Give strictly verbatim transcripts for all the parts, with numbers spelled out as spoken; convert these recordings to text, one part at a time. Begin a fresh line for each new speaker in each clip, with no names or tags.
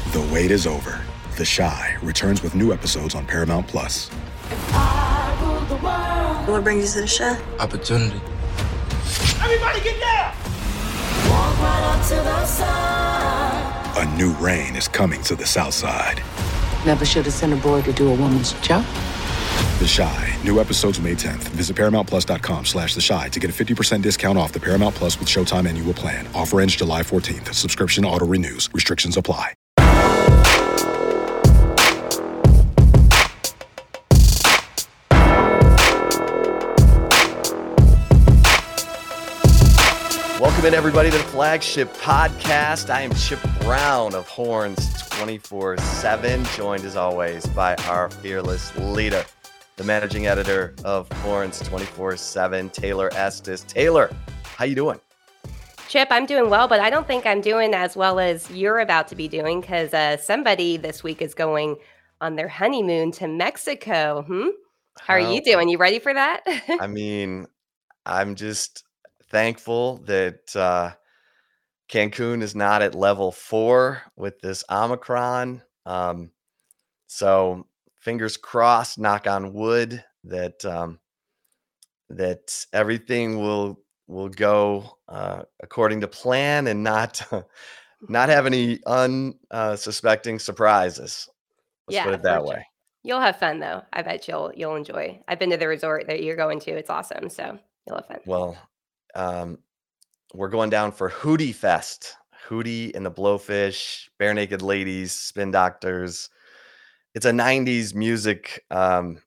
The wait is over. The Chi returns with new episodes on Paramount Plus.
What brings you to the Chi?
Opportunity.
Everybody get down!
Walk right up to the side.
A new reign is coming to the South Side.
Never should have sent a boy to do a woman's job.
The Chi. New episodes May tenth. Visit ParamountPlus.com slash The Chi to get a fifty percent discount off the Paramount Plus with Showtime annual plan. Offer ends July fourteenth. Subscription auto-renews. Restrictions apply.
Welcome in, everybody, to the Flagship Podcast. I am Chip Brown of Horns twenty-four seven, joined as always by our fearless leader, the managing editor of Horns twenty-four seven, Taylor Estes. Taylor, how you doing?
Chip, I'm doing well, but I don't think I'm doing as well as you're about to be doing because uh, somebody this week is going on their honeymoon to Mexico. Hmm? How are
Oh,
you doing? You ready for that?
I mean, I'm just thankful that uh, Cancun is not at level four with this Omicron. Um, so fingers crossed, knock on wood, that um, that everything will will go uh, according to plan and not not have any unsuspecting surprises. Let's
Yeah,
put it
for
that
sure.
way.
You'll have fun, though. I bet you'll you'll enjoy. I've been to the resort that you're going to. It's awesome, so you'll have fun.
Well, um, we're going down for Hootie Fest. Hootie and the Blowfish, Bare Naked Ladies, Spin Doctors. It's a nineties music um,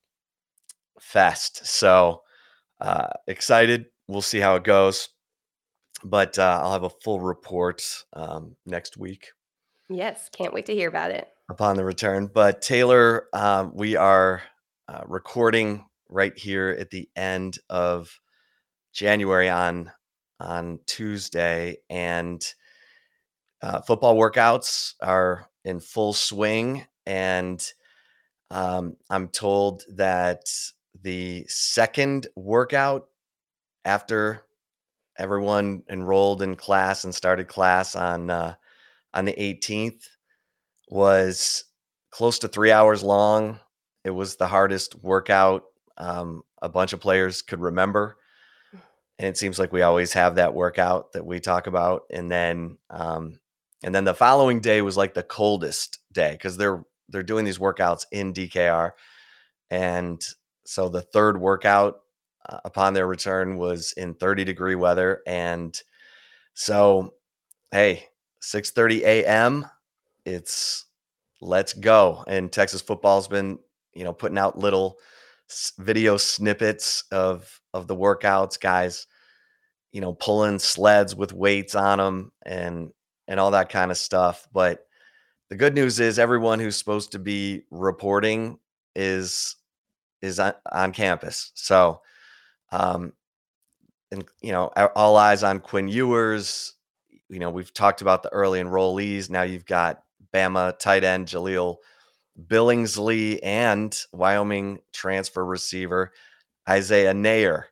fest. So uh, excited. We'll see how it goes. But uh, I'll have a full report um, next week
Yes, can't wait to hear about it.
upon the return. But Taylor, um, we are uh, recording right here at the end of January on on Tuesday, and uh, football workouts are in full swing. And um, I'm told that the second workout after everyone enrolled in class and started class on uh, on the eighteenth was close to three hours long. It was the hardest workout um, a bunch of players could remember. And it seems like we always have that workout that we talk about. And then, um, and then the following day was like the coldest day because they're they're doing these workouts in D K R. And so the third workout uh, upon their return was in thirty degree weather. And so, hey, six thirty a.m. It's let's go. And Texas football's been, you know, putting out little s- video snippets of of the workouts, guys, you know, pulling sleds with weights on them and and all that kind of stuff. But the good news is everyone who's supposed to be reporting is is on, on campus. So, um, and you know, a- all eyes on Quinn Ewers. You know, we've talked about the early enrollees. Now you've got Bama tight end Jaleel Billingsley and Wyoming transfer receiver Isaiah Nair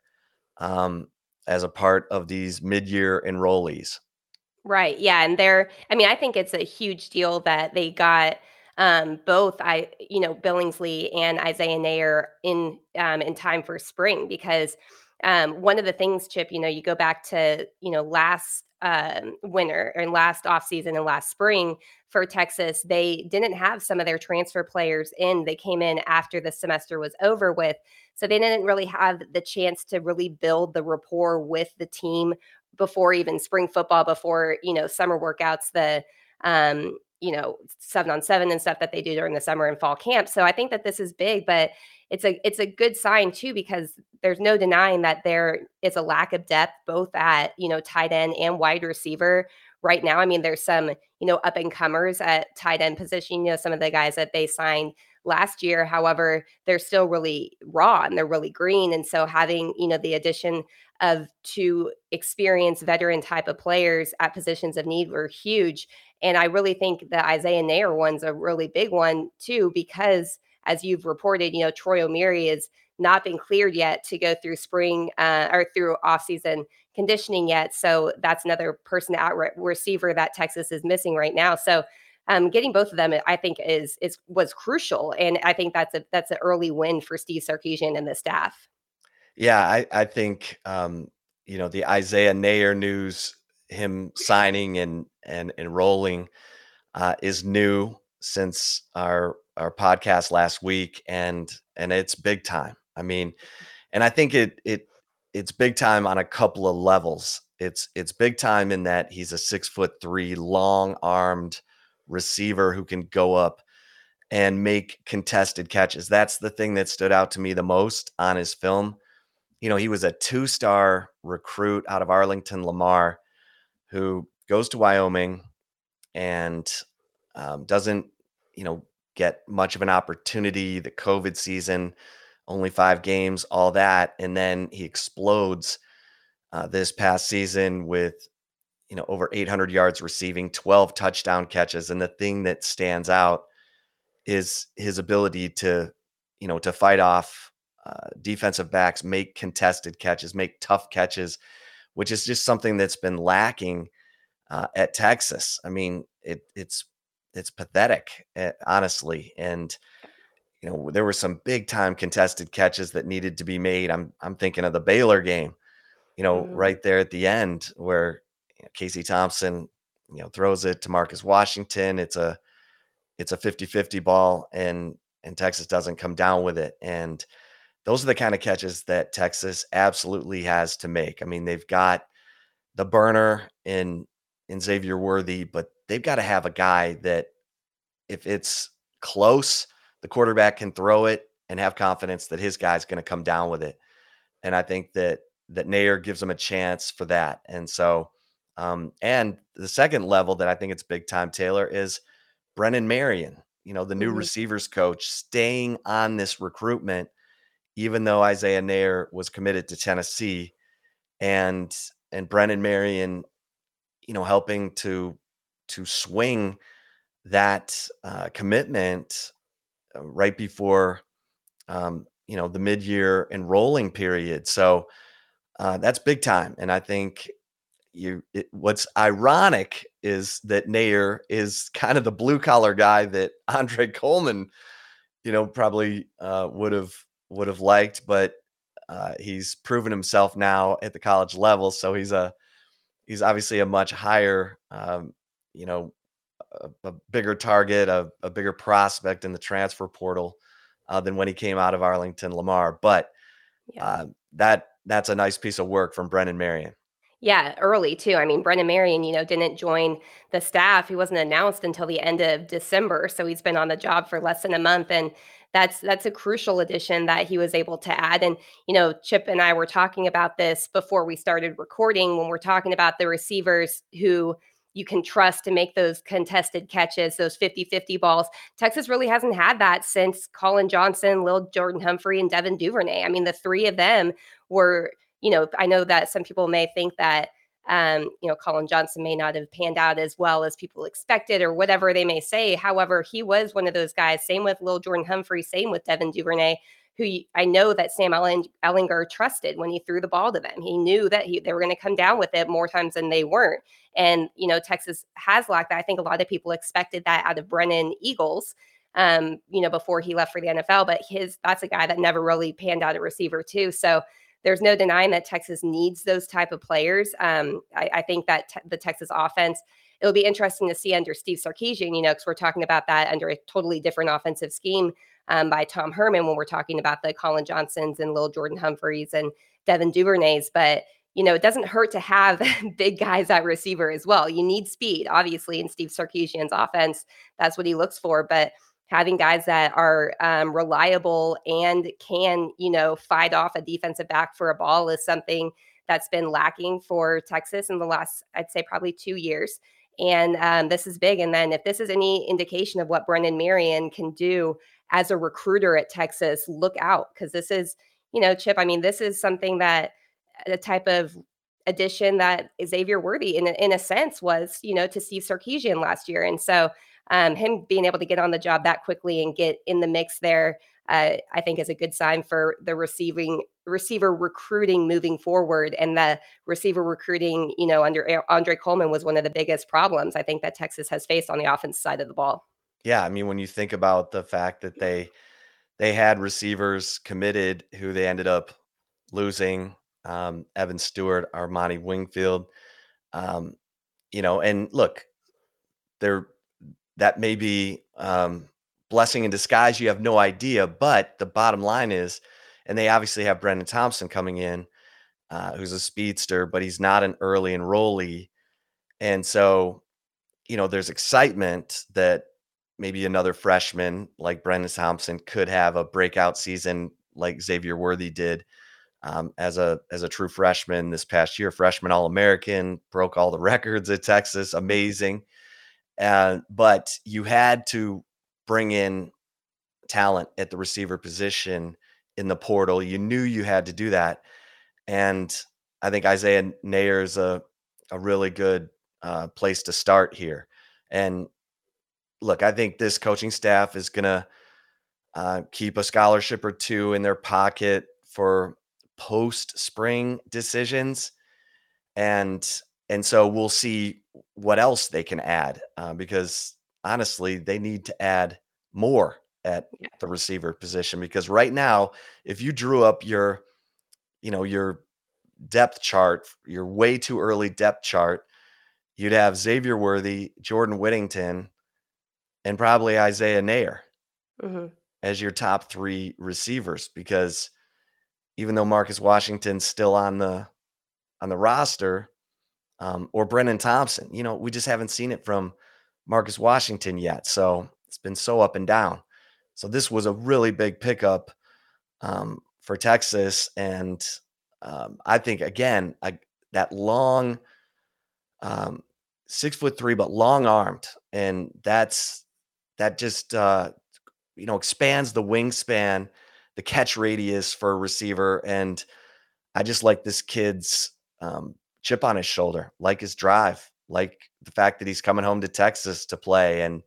um, as a part of these mid-year enrollees.
Right. Yeah. And they're, I mean, I think it's a huge deal that they got um, both, I, you know, Billingsley and Isaiah Nair in, um, in time for spring, because um, one of the things, Chip, you know, you go back to, you know, last um, winter and last offseason and last spring for Texas, they didn't have some of their transfer players in. They came in after the semester was over with. So they didn't really have the chance to really build the rapport with the team before even spring football, before, you know, summer workouts, the, um, you know, seven on seven and stuff that they do during the summer and fall camp. So I think that this is big, but it's a, it's a good sign too, because there's no denying that there is a lack of depth, both at, you know, tight end and wide receiver right now. I mean, there's some, you know, up and comers at tight end position, you know, some of the guys that they signed last year. However, they're still really raw and they're really green. And so having, you know, the addition of two experienced veteran type of players at positions of need were huge. And I really think the Isaiah Nair one's a really big one too, because as you've reported, you know, Troy O'Meary has not been cleared yet to go through spring uh, or through offseason conditioning yet. So that's another person out re- receiver that Texas is missing right now. So um, getting both of them, I think, is is was crucial, and I think that's a that's an early win for Steve Sarkisian and the staff.
Yeah, I I think um, you know, the Isaiah Neyor news, him signing and and enrolling, uh, is new since our our podcast last week, and and it's big time. I mean, and I think it it it's big time on a couple of levels. It's it's big time in that he's a six foot three, long armed receiver who can go up and make contested catches. That's the thing that stood out to me the most on his film. You know, he was a two star recruit out of Arlington Lamar who goes to Wyoming and um, doesn't, you know, get much of an opportunity. The COVID season, only five games, all that. And then he explodes uh, this past season with, you know, over eight hundred yards receiving, twelve touchdown catches. And the thing that stands out is his ability to, you know, to fight off uh, defensive backs, make contested catches, make tough catches, which is just something that's been lacking uh, at Texas. I mean, it, it's it's pathetic, uh, honestly. And you know, there were some big time contested catches that needed to be made. I'm I'm thinking of the Baylor game, you know,
Mhm.
right there at the end where you know, Casey Thompson, you know, throws it to Marcus Washington. It's a it's a fifty-fifty ball, and and Texas doesn't come down with it. And those are the kind of catches that Texas absolutely has to make. I mean, they've got the burner in in Xavier Worthy, but they've got to have a guy that if it's close, the quarterback can throw it and have confidence that his guy's going to come down with it. And I think that that Neyor gives them a chance for that. And so, um, and the second level that I think it's big time, Taylor, is Brennan Marion, you know, the new
Mhm.
receivers coach, staying on this recruitment, even though Isaiah Neyor was committed to Tennessee, and and Brennan Marion, you know, helping to to swing that uh, commitment uh, right before um, you know, the mid-year enrolling period. So uh, that's big time. And I think you it, what's ironic is that Neyor is kind of the blue collar guy that Andre Coleman, you know, probably uh, would have would have liked, but uh, he's proven himself now at the college level. So he's a he's obviously a much higher, um, you know, a, a bigger target, a, a bigger prospect in the transfer portal uh, than when he came out of Arlington Lamar. But
Yeah.
uh, that that's a nice piece of work from Brennan Marion.
Yeah, early too. I mean, Brennan Marion, you know, didn't join the staff. He wasn't announced until the end of December, so he's been on the job for less than a month, and that's that's a crucial addition that he was able to add. And you know, Chip and I were talking about this before we started recording when we're talking about the receivers who you can trust to make those contested catches, those fifty-fifty balls. Texas really hasn't had that since Colin Johnson, Lil Jordan Humphrey, and Devin Duvernay. I mean, the three of them were, you know, I know that some people may think that, um, you know, Colin Johnson may not have panned out as well as people expected or whatever they may say. However, he was one of those guys, same with Lil Jordan Humphrey, same with Devin Duvernay, who I know that Sam Ellinger trusted when he threw the ball to them. He knew that he, they were going to come down with it more times than they weren't. And, you know, Texas has lacked that. I think a lot of people expected that out of Brennan Eagles, um, you know, before he left for the N F L, but his, that's a guy that never really panned out a receiver too. So there's no denying that Texas needs those type of players. Um, I, I think that te- the Texas offense, it'll be interesting to see under Steve Sarkisian, you know, because we're talking about that under a totally different offensive scheme um, by Tom Herman when we're talking about the Colin Johnsons and Lil Jordan Humphreys and Devin Duvernays. But, you know, it doesn't hurt to have big guys at receiver as well. You need speed, obviously, in Steve Sarkisian's offense. That's what he looks for. But having guys that are um, reliable and can, you know, fight off a defensive back for a ball is something that's been lacking for Texas in the last, I'd say, probably two years. And um, this is big. And then if this is any indication of what Brennan Marion can do as a recruiter at Texas, look out, because this is, you know, Chip, I mean, this is something that the type of addition that Xavier Worthy, in, in a sense, was, you know, to Steve Sarkisian last year. And so, Um, him being able to get on the job that quickly and get in the mix there uh, I think is a good sign for the receiving receiver recruiting moving forward. And the receiver recruiting, you know, under A- Andre Coleman was one of the biggest problems I think that Texas has faced on the offense side of the ball.
Yeah, I mean, when you think about the fact that they they had receivers committed who they ended up losing, um, Evan Stewart, Armani Wingfield, um, you know, and look, they're that may be um, blessing in disguise. You have no idea, but the bottom line is, and they obviously have Brendan Thompson coming in, uh, who's a speedster, but he's not an early enrollee, and so you know, there's excitement that maybe another freshman like Brendan Thompson could have a breakout season like Xavier Worthy did um, as a as a true freshman this past year, freshman All American, broke all the records at Texas, amazing. And but you had to bring in talent at the receiver position in the portal. You knew you had to do that, and I think Isaiah Nayer is a a really good uh, place to start here. And look, I think this coaching staff is going to uh, keep a scholarship or two in their pocket for post spring decisions, and and so we'll see what else they can add uh, because honestly, they need to add more at
Yeah.
the receiver position because right now, if you drew up your you know your depth chart, your way too early depth chart, you'd have Xavier Worthy, Jordan Whittington, and probably Isaiah Nayer
hmm
as your top three receivers because even though Marcus Washington's still on the on the roster, um, or Brendan Thompson, you know, we just haven't seen it from Marcus Washington yet. So it's been so up and down. So this was a really big pickup um, for Texas, and um, I think again I, that long, um, six foot three but long armed, and that's that just uh, you know expands the wingspan, the catch radius for a receiver, and I just like this kid's um, chip on his shoulder, like his drive, like the fact that he's coming home to Texas to play, and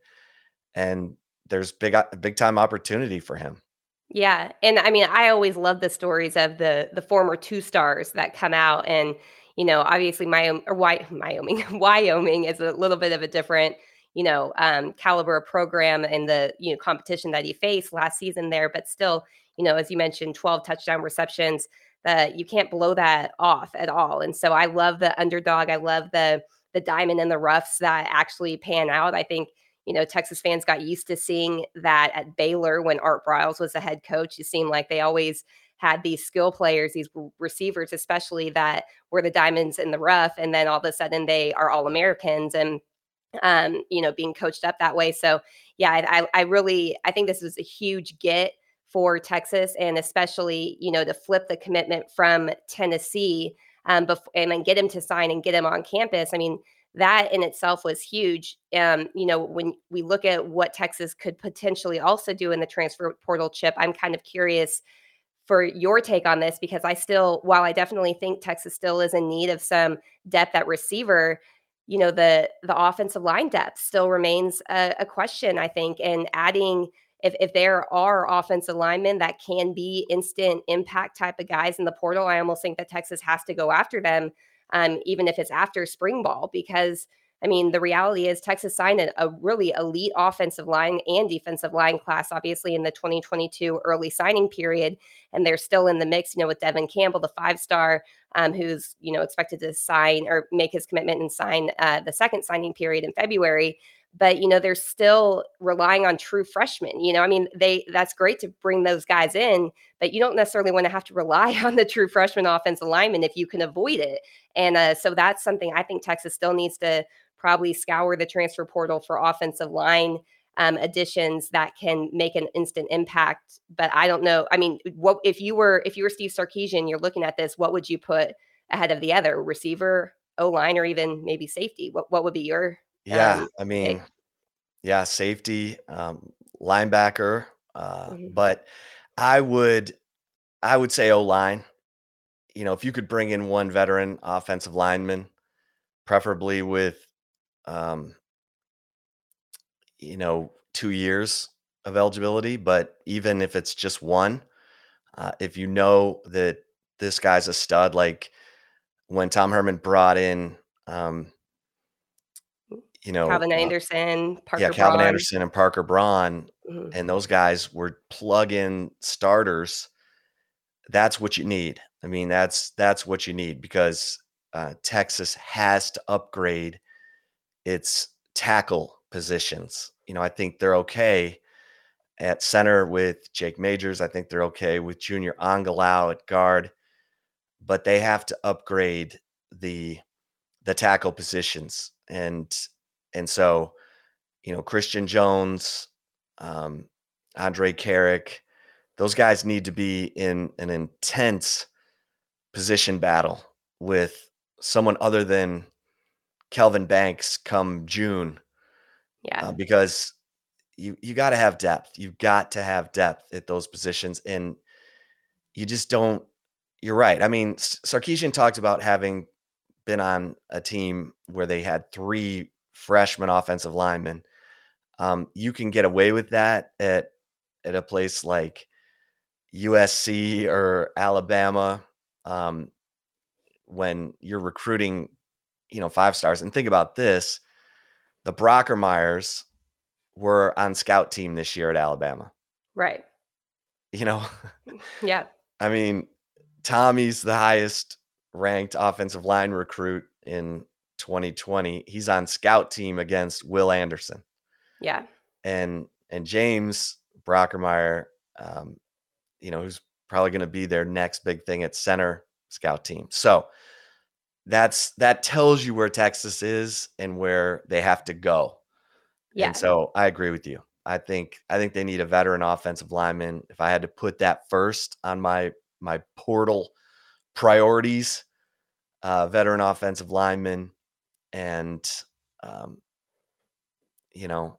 and there's big big time opportunity for him.
Yeah, and I mean, I always love the stories of the the former two stars that come out, and you know, obviously, Wyoming or Wy- Wyoming, Wyoming is a little bit of a different, you know, um, caliber of program and the you know competition that he faced last season there, but still, you know, as you mentioned, twelve touchdown receptions. That you can't blow that off at all, and so I love the underdog. I love the the diamond in the roughs that actually pan out. I think you know, Texas fans got used to seeing that at Baylor when Art Briles was the head coach. It seemed like they always had these skill players, these receivers, especially that were the diamonds in the rough. And then all of a sudden they are all Americans and, um, you know, being coached up that way. So, yeah, I, I really, I think this was a huge get for Texas and especially, you know, to flip the commitment from Tennessee um, bef- and then get him to sign and get him on campus. I mean, that in itself was huge. Um, you know, when we look at what Texas could potentially also do in the transfer portal chip, I'm kind of curious for your take on this because I still, while I definitely think Texas still is in need of some depth at receiver, you know, the the offensive line depth still remains a, a question, I think, and adding if, if there are offensive linemen that can be instant impact type of guys in the portal, I almost think that Texas has to go after them um, even if it's after spring ball, because I mean, the reality is Texas signed a, a really elite offensive line and defensive line class, obviously in the twenty twenty-two early signing period, and they're still in the mix, you know, with Devin Campbell, the five-star, um, who's, you know, expected to sign or make his commitment and sign uh, the second signing period in February. But, you know, they're still relying on true freshmen. You know, I mean, they that's great to bring those guys in, but you don't necessarily want to have to rely on the true freshman offensive lineman if you can avoid it. And uh, so that's something I think Texas still needs to probably scour the transfer portal for offensive line um, additions that can make an instant impact. But I don't know. I mean, what if you were if you were Steve Sarkisian, you're looking at this, what would you put ahead of the other receiver, O line, or even maybe safety? What what would be your
Yeah,
um,
I
pick?
mean, yeah, safety, um, linebacker, uh,
Mhm.
but I would I would say O line. You know, if you could bring in one veteran offensive lineman, preferably with um, you know, two years of eligibility, but even if it's just one, uh, if you know that this guy's a stud, like when Tom Herman brought in, um, you know,
Calvin
uh,
Anderson,
yeah,
Parker
Calvin
Braun.
Anderson and Parker Braun,
Mhm.
and those guys were plug-in starters. That's what you need. I mean, that's that's what you need because uh, Texas has to upgrade its tackle positions. You know, I think they're okay at center with Jake Majors. I think they're okay with Junior Angalau at guard, but they have to upgrade the the tackle positions. And and so, you know, Christian Jones, um, Andre Carrick, those guys need to be in an intense position battle with someone other than Kelvin Banks come June,
Yeah.
uh, because you you got to have depth. You've got to have depth at those positions, and you just don't. You're right. I mean, S- Sarkeesian talked about having been on a team where they had three freshman offensive linemen. Um, you can get away with that at at a place like U S C or Alabama, um, when you're recruiting, you know, five stars. And think about this: the Brockermeyers were on scout team this year at Alabama.
Right.
You know,
Yeah.
I mean, Tommy's the highest ranked offensive line recruit in twenty twenty. He's on scout team against Will Anderson.
Yeah.
And and James Brockermeyer, um, you know, who's probably going to be their next big thing at center scout team. So that's that tells you where Texas is and where they have to go. And
Yeah.
so I agree with you. I think I think they need a veteran offensive lineman. If I had to put that first on my my portal priorities, uh, veteran offensive lineman, and um, you know,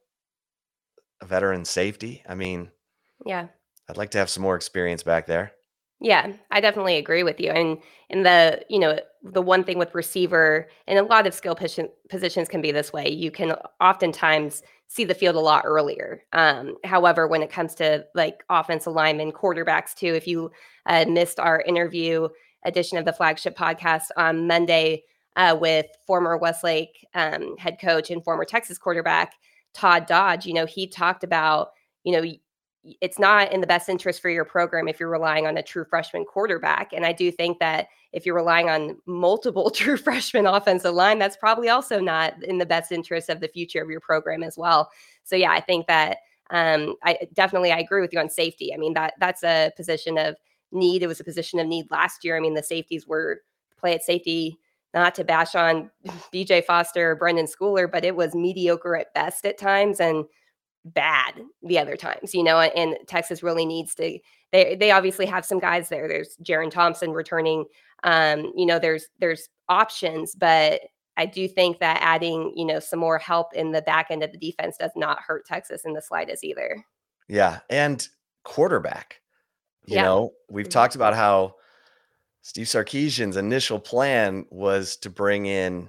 a veteran safety. I mean,
Yeah.
I'd like to have some more experience back there.
Yeah, I definitely agree with you. And and the you know the one thing with receiver and a lot of skill position, positions can be this way. You can oftentimes see the field a lot earlier. Um, however, when it comes to like offensive linemen, quarterbacks too, if you uh, missed our interview edition of the flagship podcast on Monday uh, with former Westlake um, head coach and former Texas quarterback Todd Dodge, you know he talked about you know it's not in the best interest for your program if you're relying on a true freshman quarterback. And I do think that if you're relying on multiple true freshman offensive line, that's probably also not in the best interest of the future of your program as well. So yeah, I think that um, I definitely I agree with you on safety. I mean that that's a position of need. It was a position of need last year. I mean the safeties were play at safety. Not to bash on B J Foster or Brendan Schooler, but it was mediocre at best at times. And bad the other times, you know, and Texas really needs to they they obviously have some guys there. There's Jaron Thompson returning. Um, you know, there's there's options, but I do think that adding, you know, some more help in the back end of the defense does not hurt Texas in the slightest either.
Yeah, and quarterback. You
Yeah.
know, we've
Mhm.
talked about how Steve Sarkeesian's initial plan was to bring in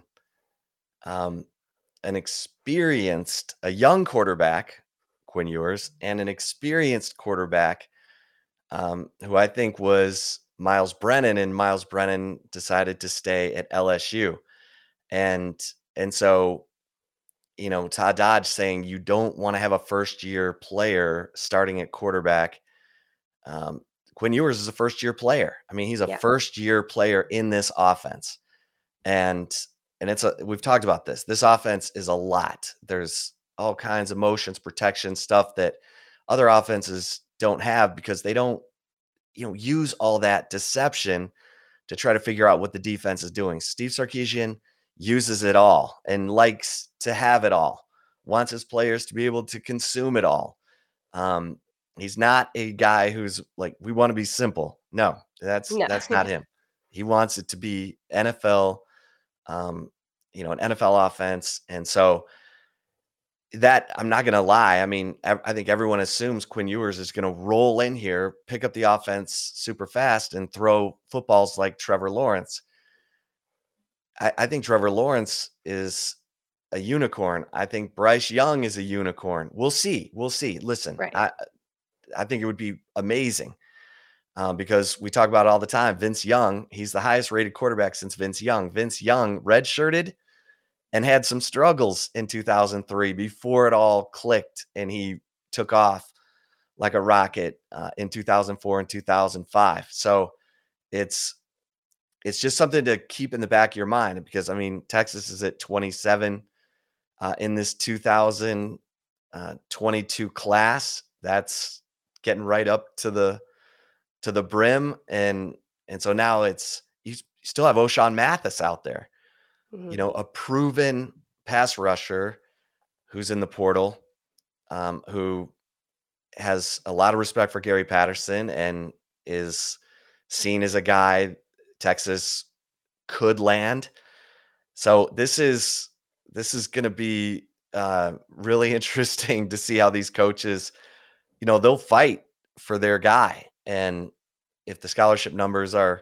um, an experienced, a young quarterback, Quinn Ewers, and an experienced quarterback um, who I think was Miles Brennan, and Miles Brennan decided to stay at L S U. And and so, you know, Todd Dodge saying you don't want to have a first year player starting at quarterback. Um, Quinn Ewers is a first year player. I mean, he's a
Yeah.
first year player in this offense. And and it's a we've talked about this. This offense is a lot. There's all kinds of motions, protection, stuff that other offenses don't have because they don't, you know, use all that deception to try to figure out what the defense is doing. Steve Sarkeesian uses it all and likes to have it all, wants his players to be able to consume it all. Um, he's not a guy who's like, we want to be simple. No, that's
No.
that's not him. He wants it to be N F L, um, you know, an N F L offense. And so that I'm not going to lie. I mean, I, I think everyone assumes Quinn Ewers is going to roll in here, pick up the offense super fast, and throw footballs like Trevor Lawrence. I, I think Trevor Lawrence is a unicorn. I think Bryce Young is a unicorn. We'll see. We'll see. Listen,
Right.
I I think it would be amazing um, because we talk about it all the time. Vince Young, he's the highest rated quarterback since Vince Young. Vince Young redshirted and had some struggles in two thousand three before it all clicked and he took off like a rocket uh, in two thousand four and two thousand five. So it's it's just something to keep in the back of your mind because I mean Texas is at twenty-seven uh, in this two thousand twenty-two class. That's getting right up to the to the brim, and and so now it's you, you still have O'Shawn Mathis out there,
Mhm.
you know, a proven pass rusher who's in the portal, um, who has a lot of respect for Gary Patterson and is seen as a guy Texas could land. So this is this is going to be uh, really interesting to see how these coaches, you know, they'll fight for their guy, and if the scholarship numbers are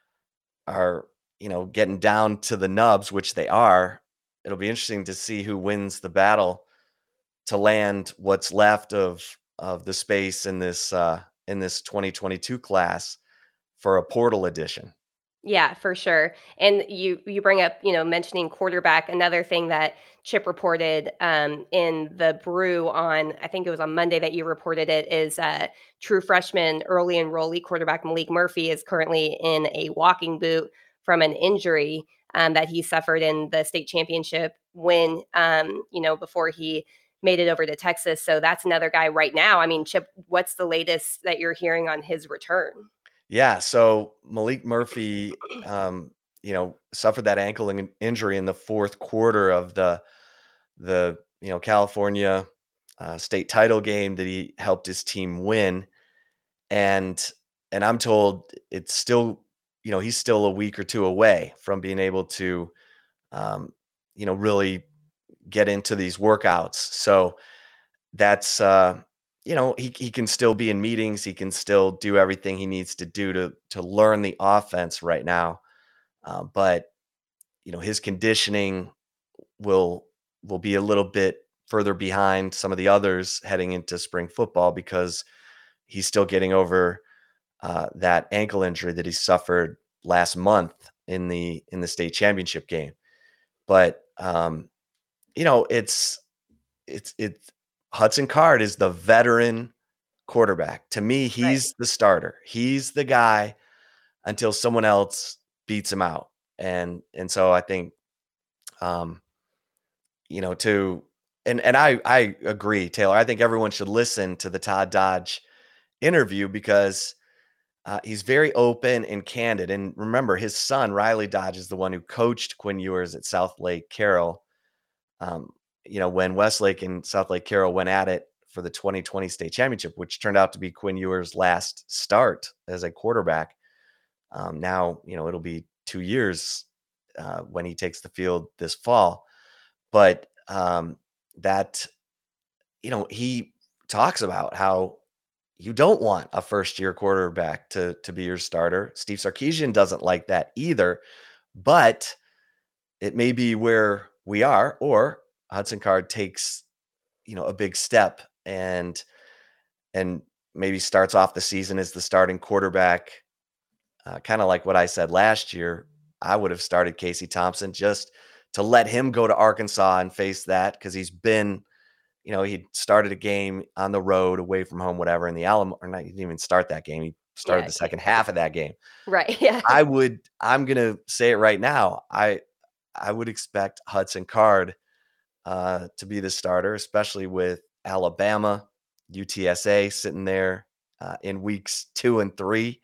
are you know getting down to the nubs, which they are, it'll be interesting to see who wins the battle to land what's left of of the space in this uh, in this twenty twenty-two class for a portal edition.
Yeah, for sure. And you you bring up, you know, mentioning quarterback. Another thing that Chip reported um, in the Brew on, I think it was on Monday that you reported it, is uh, true freshman early enrollee quarterback Malik Murphy is currently in a walking boot from an injury um, that he suffered in the state championship win, um, you know, before he made it over to Texas. So that's another guy right now. I mean, Chip, what's the latest that you're hearing on his return?
Yeah, so Malik Murphy, um, you know, suffered that ankle in- injury in the fourth quarter of the the you know California uh, state title game that he helped his team win, and and I'm told it's still, you know, he's still a week or two away from being able to, um, you know, really get into these workouts. So that's uh, you know he he can still be in meetings. He can still do everything he needs to do to to learn the offense right now. Uh, but you know his conditioning will will be a little bit further behind some of the others heading into spring football because he's still getting over uh, that ankle injury that he suffered last month in the in the state championship game. But um, you know it's it's it's Hudson Card is the veteran quarterback. To me,
Right.
he's the starter. He's the guy until someone else beats him out. And and so I think um you know to and and I I agree, Taylor. I think everyone should listen to the Todd Dodge interview because uh, he's very open and candid. And remember, his son Riley Dodge is the one who coached Quinn Ewers at South Lake Carroll. Um, you know, when Westlake and South Lake Carroll went at it for the twenty twenty state championship, which turned out to be Quinn Ewers' last start as a quarterback. Um, now, you know, it'll be two years uh, when he takes the field this fall. But um, that, you know, he talks about how you don't want a first year quarterback to, to be your starter. Steve Sarkisian doesn't like that either, but it may be where we are, or Hudson Card takes, you know, a big step and, and maybe starts off the season as the starting quarterback. Uh, kind of like what I said last year, I would have started Casey Thompson just to let him go to Arkansas and face that because he's been, you know, he started a game on the road away from home, whatever, in the Alamo, or not, he didn't even start that game. He started
Yeah,
the second half of that game.
Right. Yeah.
I would, I'm going to say it right now. I, I would expect Hudson Card uh, to be the starter, especially with Alabama, U T S A sitting there uh, in weeks two and three,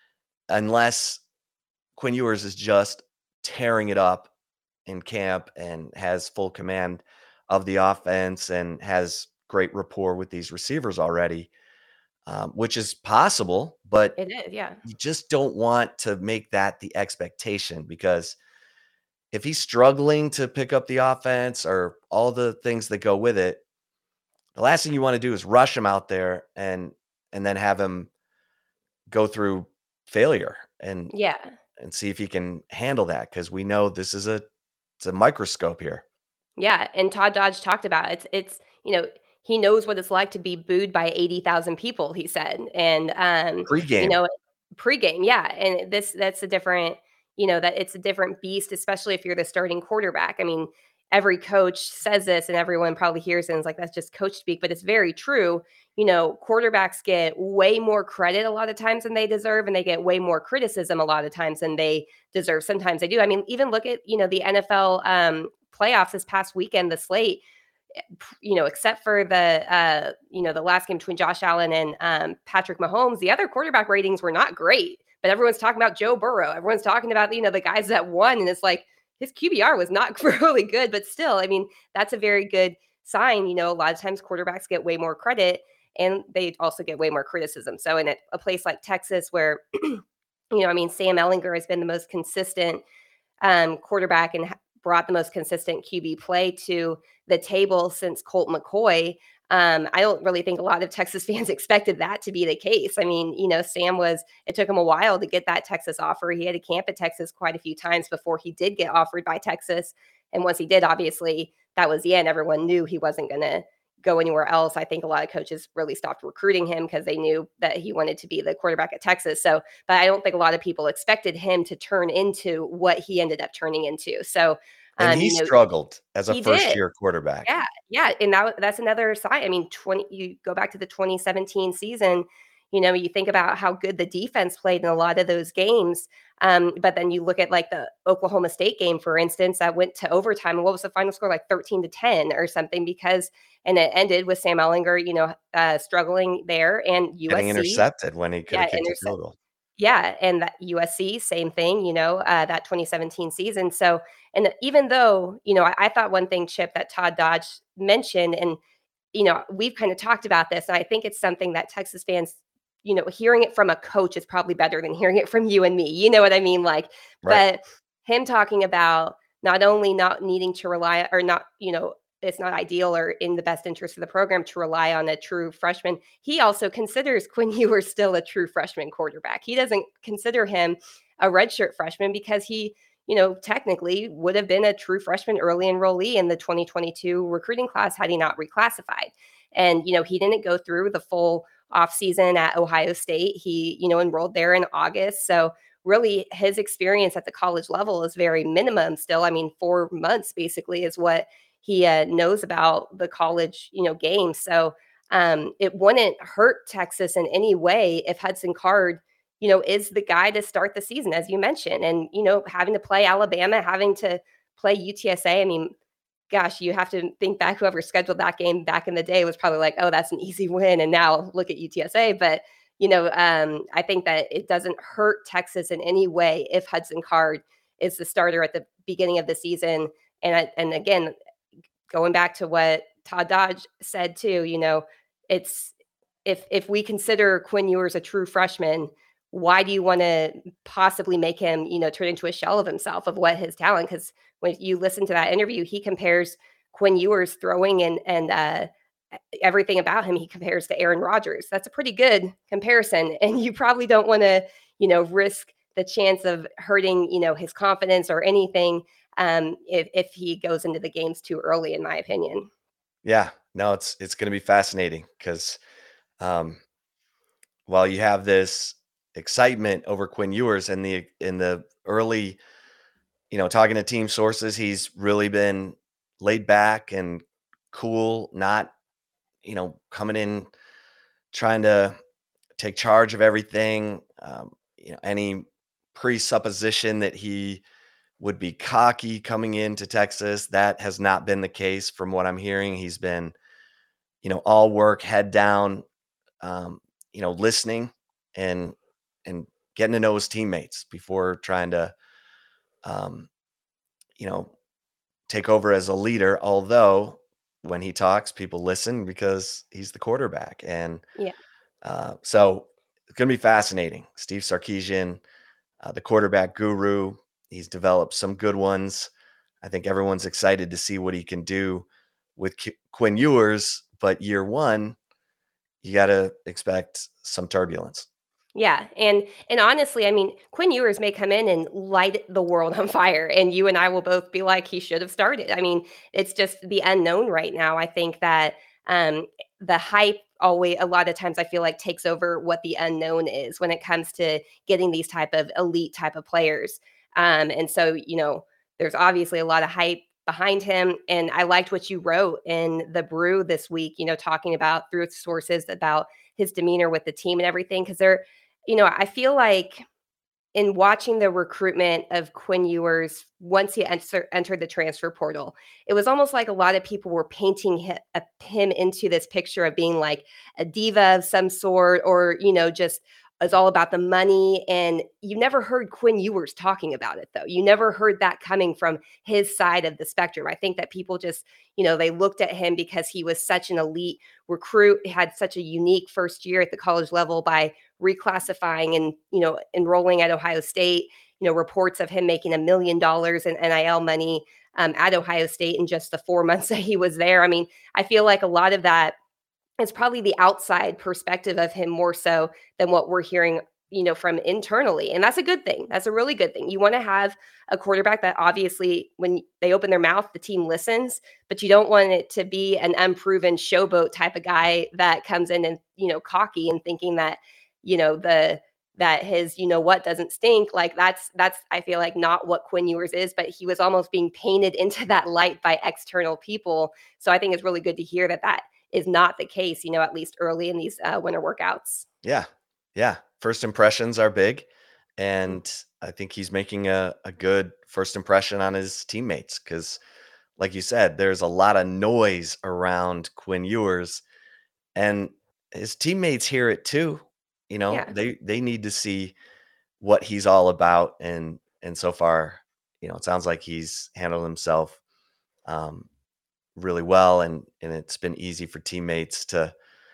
unless Quinn Ewers is just tearing it up in camp and has full command of the offense and has great rapport with these receivers already, um, which is possible, but
It is. Yeah.
you just don't want to make that the expectation because if he's struggling to pick up the offense or all the things that go with it, the last thing you want to do is rush him out there and and then have him go through failure and
Yeah.
and see if he can handle that because we know this is a it's a microscope here.
Yeah, and Todd Dodge talked about it. It's it's, you know, he knows what it's like to be booed by eighty thousand people, he said. And, um, you
Pregame.
know, pregame, yeah, and this that's a different, you know, that it's a different beast, especially if you're the starting quarterback. I mean, every coach says this and everyone probably hears it and is like, that's just coach speak, but it's very true. You know, quarterbacks get way more credit a lot of times than they deserve, and they get way more criticism a lot of times than they deserve. Sometimes they do. I mean, even look at, you know, the N F L um, playoffs this past weekend, the slate, you know, except for the, uh, you know, the last game between Josh Allen and um, Patrick Mahomes, the other quarterback ratings were not great, but everyone's talking about Joe Burrow. Everyone's talking about, you know, the guys that won. And it's like, his Q B R was not really good, but still, I mean, that's a very good sign. You know, a lot of times quarterbacks get way more credit and they also get way more criticism. So in a, a place like Texas where, you know, I mean, Sam Ellinger has been the most consistent um, quarterback and brought the most consistent Q B play to the table since Colt McCoy. Um, I don't really think a lot of Texas fans expected that to be the case. I mean, you know, Sam was, it took him a while to get that Texas offer. He had to camp at Texas quite a few times before he did get offered by Texas. And once he did, obviously, that was the end. Everyone knew he wasn't going to go anywhere else. I think a lot of coaches really stopped recruiting him because they knew that he wanted to be the quarterback at Texas. So, but I don't think a lot of people expected him to turn into what he ended up turning into. So,
And
um,
he
you know,
struggled as a
he did.
first-year quarterback.
Yeah, yeah, and that that's another sign. I mean, twenty you go back to the twenty seventeen season, you know, you think about how good the defense played in a lot of those games, um, but then you look at, like, the Oklahoma State game, for instance, that went to overtime, and what was the final score? Like thirteen to ten or something because and it ended with Sam Ellinger, you know, uh, struggling there, and
Getting
U S C
intercepted when he could
yeah,
have kicked a
intercept
field goal.
yeah, and that U S C, same thing, you know, uh, that twenty seventeen season. So, and even though, you know, I, I thought one thing, Chip, that Todd Dodge mentioned, and, you know, we've kind of talked about this, and I think it's something that Texas fans, you know, hearing it from a coach is probably better than hearing it from you and me. You know what I mean? Like,
Right.
but him talking about not only not needing to rely or not, you know, it's not ideal or in the best interest of the program to rely on a true freshman. He also considers Quinn Ewers still a true freshman quarterback. He doesn't consider him a redshirt freshman because he, you know, technically would have been a true freshman early enrollee in the twenty twenty-two recruiting class had he not reclassified. And, you know, he didn't go through the full offseason at Ohio State. He, you know, enrolled there in August. So really his experience at the college level is very minimum still. I mean, four months basically is what he uh, knows about the college, you know, game. So um, it wouldn't hurt Texas in any way if Hudson Card, you know, is the guy to start the season, as you mentioned, and, you know, having to play Alabama, having to play U T S A. I mean, gosh, you have to think back, whoever scheduled that game back in the day was probably like, oh, that's an easy win. And now look at U T S A. But, you know, um, I think that it doesn't hurt Texas in any way if Hudson Card is the starter at the beginning of the season. And, and again, going back to what Todd Dodge said too, you know, it's if if we consider Quinn Ewers a true freshman, why do you want to possibly make him, you know, turn into a shell of himself of what his talent? Because when you listen to that interview, he compares Quinn Ewers throwing and and uh, everything about him. He compares to Aaron Rodgers. That's a pretty good comparison, and you probably don't want to, you know, risk the chance of hurting, you know, his confidence or anything. Um, if, if he goes into the games too early, in my opinion.
Yeah, no, it's it's going to be fascinating because um, while you have this excitement over Quinn Ewers in the in the early, you know, talking to team sources, he's really been laid back and cool, not, you know, coming in trying to take charge of everything. Um, you know, any presupposition that he would be cocky coming into Texas. That has not been the case from what I'm hearing. He's been, you know, all work, head down, um, you know, listening and, and getting to know his teammates before trying to, um, you know, take over as a leader. Although when he talks, people listen because he's the quarterback. And
Yeah.
uh, so it's going to be fascinating. Steve Sarkisian, uh, the quarterback guru, he's developed some good ones. I think everyone's excited to see what he can do with Qu- Quinn Ewers, but year one, you got to expect some turbulence.
Yeah, and and honestly, I mean, Quinn Ewers may come in and light the world on fire, and you and I will both be like, he should have started. I mean, it's just the unknown right now. I think that um, the hype always, a lot of times, I feel like takes over what the unknown is when it comes to getting these type of elite type of players. Um, and so, you know, there's obviously a lot of hype behind him, and I liked what you wrote in the Brew this week. You know, talking about through sources about his demeanor with the team and everything, because they're you know, I feel like in watching the recruitment of Quinn Ewers once he enter, entered the transfer portal, it was almost like a lot of people were painting him, uh, him into this picture of being like a diva of some sort, or, you know, just is all about the money. And you never heard Quinn Ewers talking about it, though. You never heard that coming from his side of the spectrum. I think that people just, you know, they looked at him because he was such an elite recruit, had such a unique first year at the college level by reclassifying and, you know, enrolling at Ohio State. You know, reports of him making a million dollars in N I L money um, at Ohio State in just the four months that he was there. I mean, I feel like a lot of that is probably the outside perspective of him more so than what we're hearing, you know, from internally. And that's a good thing. That's a really good thing. You want to have a quarterback that obviously when they open their mouth, the team listens, but you don't want it to be an unproven showboat type of guy that comes in and, you know, cocky and thinking that, you know, the, that his, you know what, doesn't stink. Like that's, that's, I feel like not what Quinn Ewers is, but he was almost being painted into that light by external people. So I think it's really good to hear that that is not the case, you know, at least early in these uh, winter workouts.
Yeah. Yeah. First impressions are big. And I think he's making a, a good first impression on his teammates. Cause like you said, there's a lot of noise around Quinn Ewers, and his teammates hear it too. You know,
Yeah.
they, they need to see what he's all about. And, and so far, you know, it sounds like he's handled himself um, really well. And, and it's been easy for teammates to,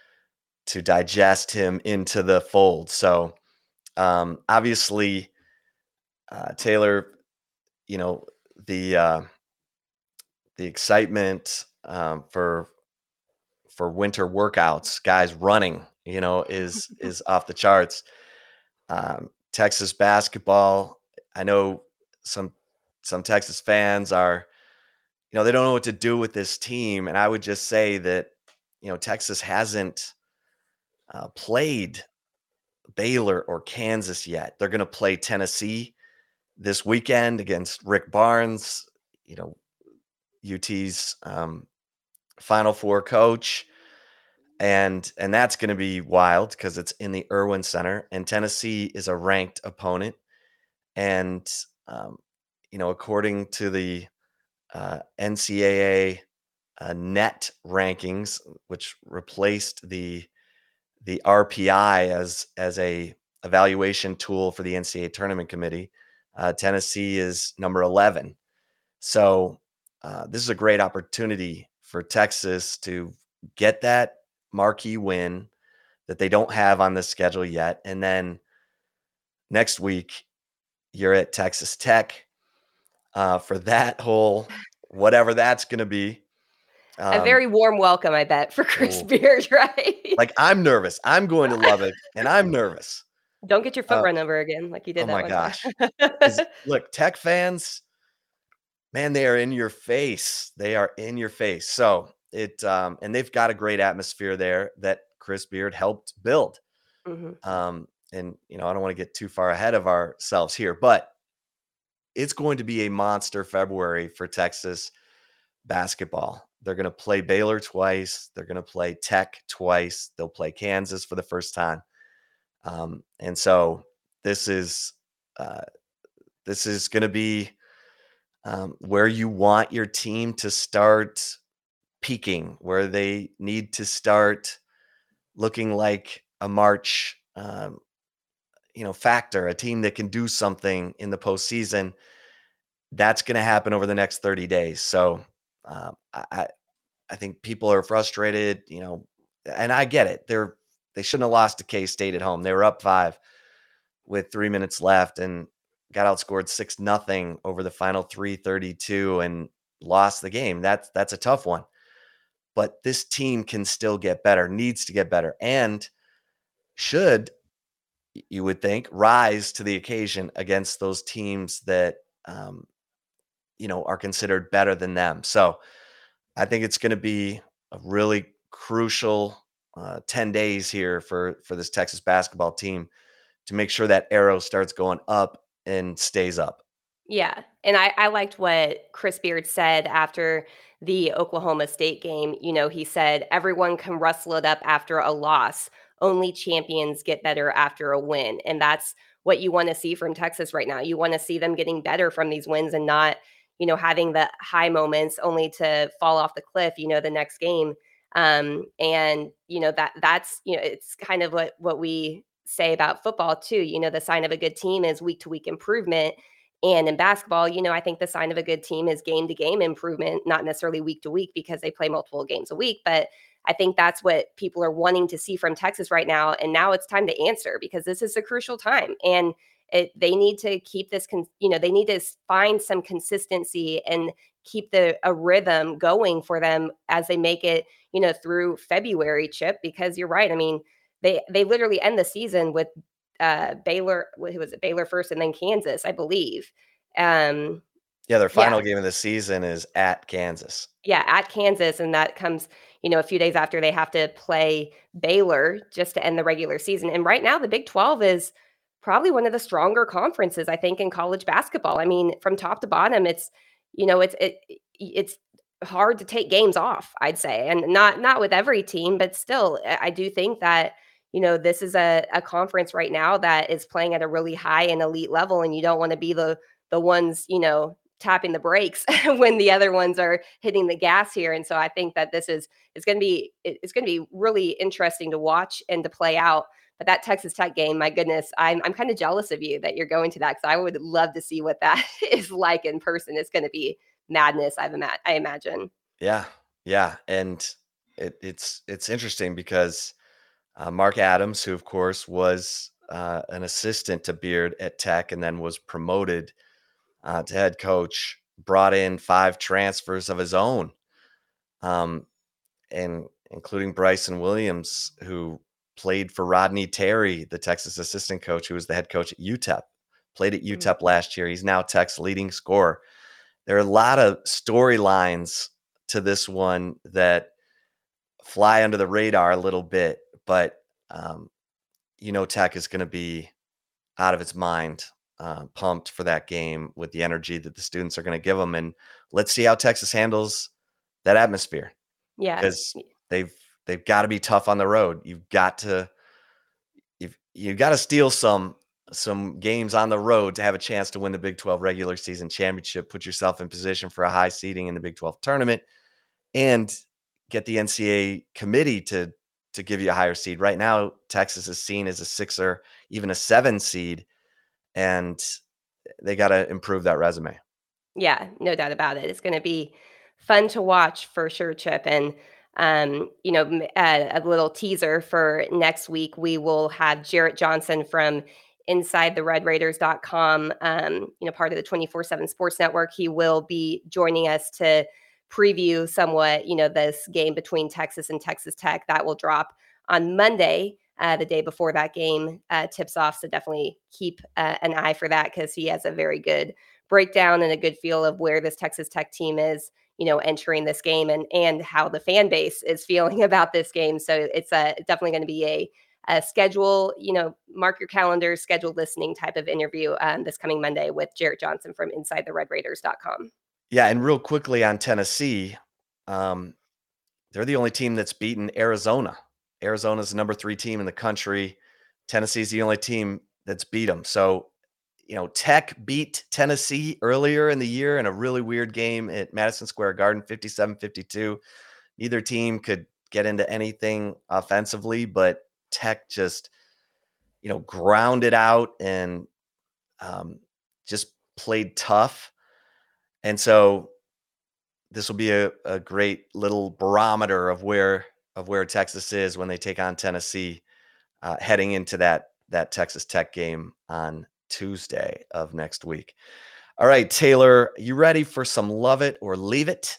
to digest him into the fold. So um, obviously, uh, Taylor, you know, the, uh, the excitement um, for, for winter workouts, guys running, you know, is, is off the charts. Um, Texas basketball, I know some, some Texas fans are, you know, they don't know what to do with this team. And I would just say that, you know, Texas hasn't uh, played Baylor or Kansas yet. They're going to play Tennessee this weekend against Rick Barnes, you know, U T's um, Final Four coach. And and that's going to be wild because it's in the Irwin Center, and Tennessee is a ranked opponent. And, um, you know, according to the uh, N C double A uh, net rankings, which replaced the the R P I as as a evaluation tool for the N C double A tournament committee, uh, Tennessee is number eleven. So uh, this is a great opportunity for Texas to get that marquee win that they don't have on the schedule yet. And then next week, you're at Texas Tech uh, for that whole, whatever that's going to be. Um,
a very warm welcome, I bet, for Chris oh, Beard, right?
Like, I'm nervous. I'm going to love it, and I'm nervous.
Don't get your foot
uh,
run over again like you did
oh
that
my
one
gosh.
time.
Look, Tech fans, man, they are in your face. They are in your face. So it, um, and they've got a great atmosphere there that Chris Beard helped build. Mm-hmm. Um, and, you know, I don't want to get too far ahead of ourselves here, but it's going to be a monster February for Texas basketball. They're going to play Baylor twice. They're going to play Tech twice. They'll play Kansas for the first time. Um, and so this is, uh, this is going to be um, where you want your team to start peaking, where they need to start looking like a March, um, you know, factor, a team that can do something in the postseason. That's going to happen over the next thirty days. So um, I, I think people are frustrated, you know, and I get it. They're, they shouldn't have lost to K-State at home. They were up five with three minutes left and got outscored six nothing over the final three thirty-two and lost the game. That's, that's a tough one. But this team can still get better, needs to get better, and should you would think, rise to the occasion against those teams that, um, you know, are considered better than them. So I think it's going to be a really crucial uh, ten days here for, for this Texas basketball team to make sure that arrow starts going up and stays up.
Yeah. And I, I liked what Chris Beard said after the Oklahoma State game. You know, he said, everyone can wrestle it up after a loss. Only champions get better after a win. And that's what you want to see from Texas right now. You want to see them getting better from these wins and not, you know, having the high moments only to fall off the cliff, you know, the next game. Um, and, you know, that that's, you know, it's kind of what, what we say about football too. You know, the sign of a good team is week to week improvement. And in basketball, you know, I think the sign of a good team is game to game improvement, not necessarily week to week because they play multiple games a week. But I think that's what people are wanting to see from Texas right now. And now it's time to answer because this is a crucial time. And it, they need to keep this, con- you know, they need to find some consistency and keep the a rhythm going for them as they make it, you know, through February, Chip, because you're right. I mean, they they literally end the season with uh Baylor, who was it, Baylor first and then Kansas, I believe. Um
Yeah, their final
yeah.
game of the season is at Kansas.
Yeah, at Kansas, and that comes, you know, a few days after they have to play Baylor just to end the regular season. And right now the Big twelve is probably one of the stronger conferences, I think, in college basketball. I mean, from top to bottom, it's, you know, it's it it's hard to take games off, I'd say. And not not with every team, but still I I do think that, you know, this is a, a conference right now that is playing at a really high and elite level, and you don't want to be the the ones, you know, tapping the brakes when the other ones are hitting the gas here. And so I think that this is it's going to be it's going to be really interesting to watch and to play out. But that Texas Tech game, my goodness, I'm I'm kind of jealous of you that you're going to that because I would love to see what that is like in person. It's going to be madness, I've ima- I imagine.
Yeah, yeah, and it, it's it's interesting because uh, Mark Adams, who of course was uh, an assistant to Beard at Tech and then was promoted uh, to head coach, brought in five transfers of his own, um, and including Bryson Williams, who played for Rodney Terry, the Texas assistant coach, who was the head coach at U T E P, played at U T E P
Mm-hmm.
last year. He's now Tech's leading scorer. There are a lot of storylines to this one that fly under the radar a little bit, but um, you know, Tech is going to be out of its mind, uh, pumped for that game with the energy that the students are going to give them. And let's see how Texas handles that atmosphere
Yeah.
because they've they've got to be tough on the road. You've got to you've you've got to steal some some games on the road to have a chance to win the Big twelve regular season championship, put yourself in position for a high seeding in the Big twelve tournament, and get the N C A A committee to to give you a higher seed. Right now, Texas is seen as a six or even a seven seed, and they got to improve that resume.
Yeah, no doubt about it. It's going to be fun to watch for sure, Chip. And, um, you know, m- uh, a little teaser for next week, we will have Jarrett Johnson from inside the red raiders dot com, um, you know, part of the twenty-four seven Sports Network. He will be joining us to preview somewhat, you know, this game between Texas and Texas Tech. That will drop on Monday, uh, the day before that game uh, tips off. So definitely keep uh, an eye for that because he has a very good breakdown and a good feel of where this Texas Tech team is, you know, entering this game and and how the fan base is feeling about this game. So it's a, definitely going to be a, a schedule, you know, mark your calendar, scheduled listening type of interview um, this coming Monday with Jarrett Johnson from inside the red raiders dot com.
Yeah, and real quickly on Tennessee, um, they're the only team that's beaten Arizona. Arizona's the number three team in the country. Tennessee's the only team that's beat them. So, you know, Tech beat Tennessee earlier in the year in a really weird game at Madison Square Garden, fifty-seven fifty-two. Neither team could get into anything offensively, but Tech just, you know, grounded out and um, just played tough. And so this will be a, a great little barometer of where of where Texas is when they take on Tennessee, uh, heading into that that Texas Tech game on Tuesday of next week. All right, Taylor, you ready for some love it or leave it?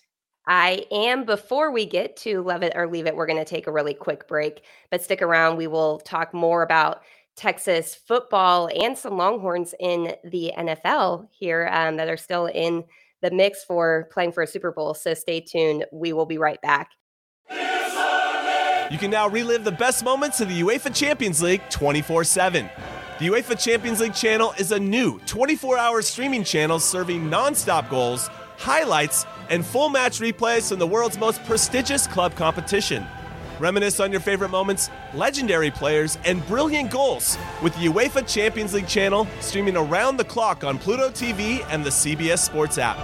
I am. Before we get to love it or leave it, we're going to take a really quick break, but stick around. We will talk more about Texas football and some Longhorns in the N F L here um, that are still in the mix for playing for a Super Bowl. So stay tuned. We will be right back.
You can now relive the best moments of the UEFA Champions League twenty-four seven. The UEFA Champions League channel is a new twenty-four hour streaming channel serving non-stop goals, highlights, and full match replays from the world's most prestigious club competition. Reminisce on your favorite moments, legendary players, and brilliant goals with the UEFA Champions League channel streaming around the clock on Pluto T V and the C B S Sports app.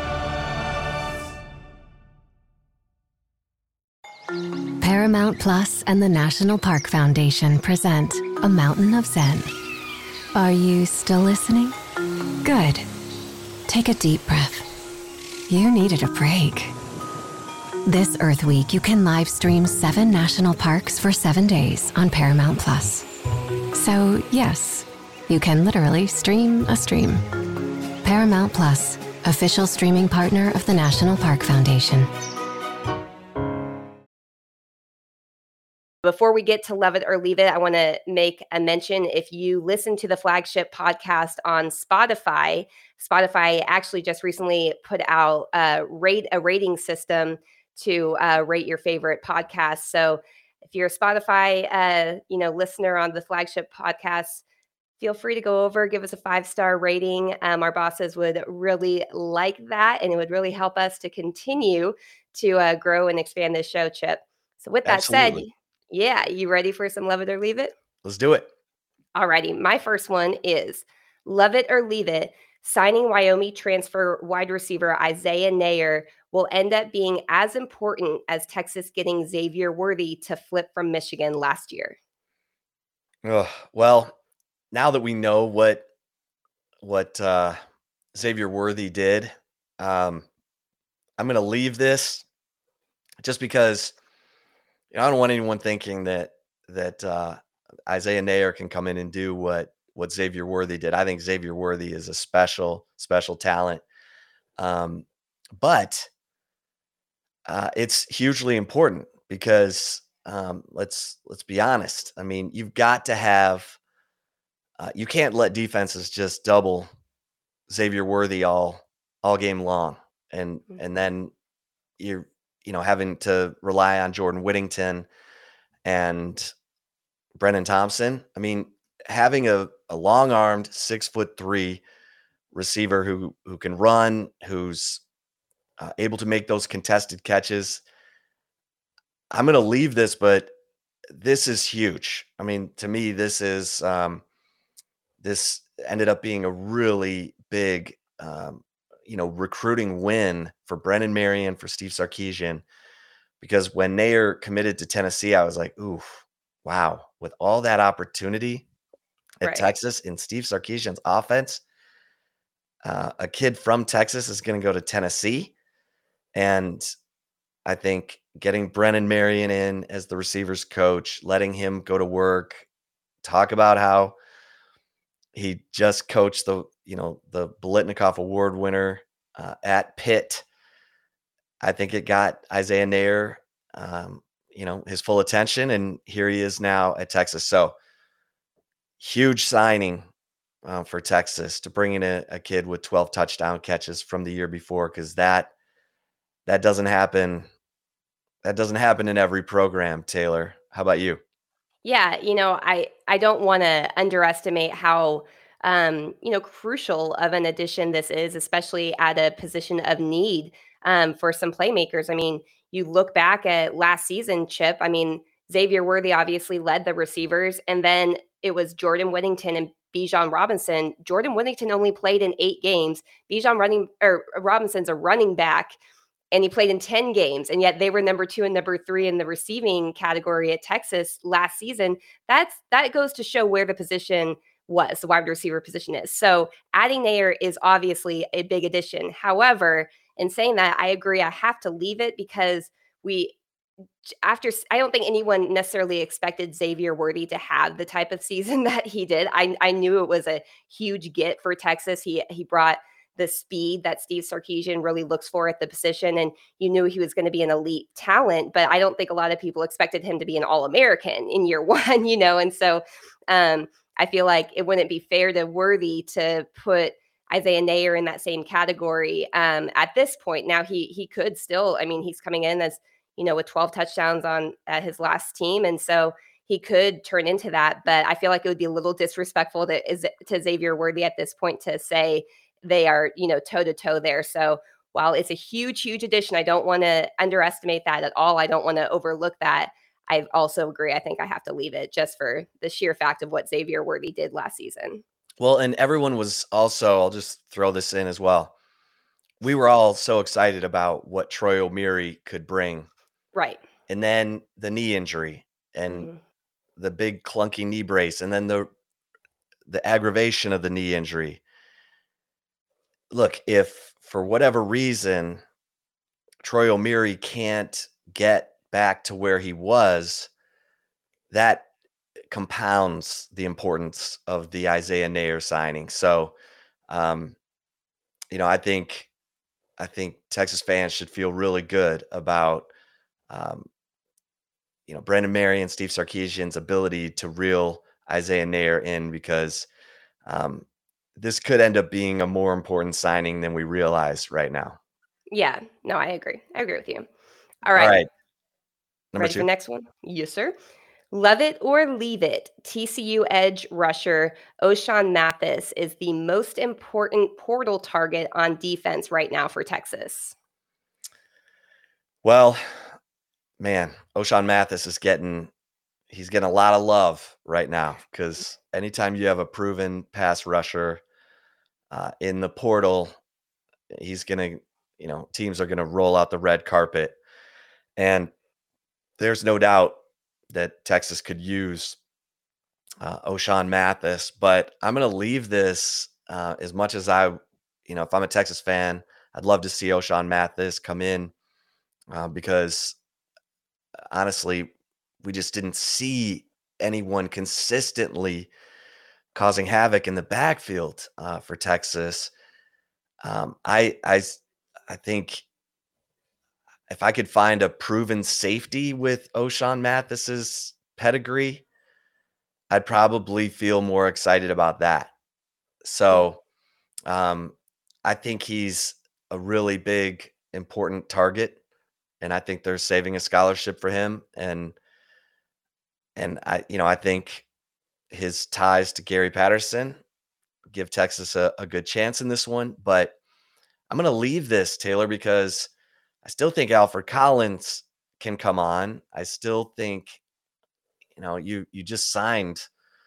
Paramount Plus and the National Park Foundation present A Mountain of Zen. Are you still listening? Good. Take a deep breath. You needed a break. This Earth Week, you can live stream seven national parks for seven days on Paramount Plus. So, yes, you can literally stream a stream. Paramount Plus, official streaming partner of the National Park Foundation.
Before we get to Love It or Leave It, I want to make a mention. If you listen to the flagship podcast on Spotify, Spotify actually just recently put out a rate a rating system to uh, rate your favorite podcast. So if you're a Spotify uh, you know, listener on the flagship podcast, feel free to go over, give us a five-star rating. Um, our bosses would really like that, and it would really help us to continue to uh, grow and expand this show, Chip. So with that
Absolutely.
said, yeah, you ready for some Love It or Leave It?
Let's do it.
Alrighty, my first one is Love It or Leave It. Signing Wyoming transfer wide receiver Isaiah Neyor will end up being as important as Texas getting Xavier Worthy to flip from Michigan last year.
Ugh, well, now that we know what what uh, Xavier Worthy did, um, I'm going to leave this just because you know, I don't want anyone thinking that that uh, Isaiah Neyor can come in and do what what Xavier Worthy did. I think Xavier Worthy is a special special talent, um, but uh, it's hugely important because um, let's let's be honest. I mean, you've got to have uh, you can't let defenses just double Xavier Worthy all all game long, and
Mhm.
and then you're you know having to rely on Jordan Whittington and Brennan Thompson. I mean, having a, a long-armed six foot three receiver who who can run, who's uh, able to make those contested catches. I'm going to leave this, but this is huge. I mean, to me, this is um, this ended up being a really big, um, you know, recruiting win for Brennan Marion, for Steve Sarkisian, because when Neyor committed to Tennessee, I was like, ooh, wow, with all that opportunity at
Right.
Texas in Steve Sarkisian's offense, uh, a kid from Texas is going to go to Tennessee. And I think getting Brennan Marion in as the receivers coach, letting him go to work, talk about how he just coached the, you know, the Biletnikoff Award winner uh, at Pitt. I think it got Isaiah Neyor, um, you know, his full attention, and here he is now at Texas. So huge signing uh, for Texas to bring in a, a kid with twelve touchdown catches from the year before, because that that doesn't happen. That doesn't happen in every program. Taylor, how about you?
Yeah, you know, I I don't want to underestimate how um, you know, crucial of an addition this is, especially at a position of need um, for some playmakers. I mean, you look back at last season, Chip. I mean, Xavier Worthy obviously led the receivers, and then it was Jordan Whittington and Bijan Robinson. Jordan Whittington only played in eight games. Bijan running or Robinson's a running back, and he played in ten games, and yet they were number two and number three in the receiving category at Texas last season. That's that goes to show where the position was, the wide receiver position is. So adding Neyor is obviously a big addition. However, in saying that, I agree. I have to leave it because we, after, I don't think anyone necessarily expected Xavier Worthy to have the type of season that he did. I, I knew it was a huge get for Texas. He he brought the speed that Steve Sarkisian really looks for at the position. And you knew he was going to be an elite talent, but I don't think a lot of people expected him to be an All-American in year one, you know? And so Um, I feel like it wouldn't be fair to Worthy to put Isaiah Neyor in that same category um, at this point. Now he he could still, I mean, he's coming in as, you know, with twelve touchdowns on at his last team. And so he could turn into that. But I feel like it would be a little disrespectful to, is, to Xavier Worthy at this point to say they are, you know, toe to toe there. So while it's a huge, huge addition, I don't want to underestimate that at all. I don't want to overlook that. I also agree. I think I have to leave it just for the sheer fact of what Xavier Worthy did last season.
Well, and everyone was also, I'll just throw this in as well. We were all so excited about what Troy O'Meary could bring.
Right.
And then the knee injury and mm-hmm. the big clunky knee brace, and then the the aggravation of the knee injury. Look, if for whatever reason Troy O'Meary can't get back to where he was, that compounds the importance of the Isaiah Neyor signing. So, um, you know, I think, I think Texas fans should feel really good about, um, you know, Brandon Marion, Steve Sarkisian's ability to reel Isaiah Neyor in, because um, this could end up being a more important signing than we realize right now.
Yeah, no, I agree. I agree with you. All right.
All right. Number
Ready
two.
for the next one? Yes, sir. Love it or leave it. T C U edge rusher Ochaun Mathis is the most important portal target on defense right now for Texas.
Well, man, Ochaun Mathis is getting, he's getting a lot of love right now, because anytime you have a proven pass rusher uh, in the portal, he's going to, you know, teams are going to roll out the red carpet. And there's no doubt that Texas could use uh, Ochaun Mathis, but I'm going to leave this uh, as much as I, you know, if I'm a Texas fan, I'd love to see Ochaun Mathis come in uh, because honestly, we just didn't see anyone consistently causing havoc in the backfield uh, for Texas. Um, I, I, I think if I could find a proven safety with Ochaun Mathis's pedigree, I'd probably feel more excited about that. So um, I think he's a really big, important target, and I think they're saving a scholarship for him. And and I, you know, I think his ties to Gary Patterson give Texas a, a good chance in this one. But I'm going to leave this, Taylor, because I still think Alfred Collins can come on. I still think, you know, you you just signed,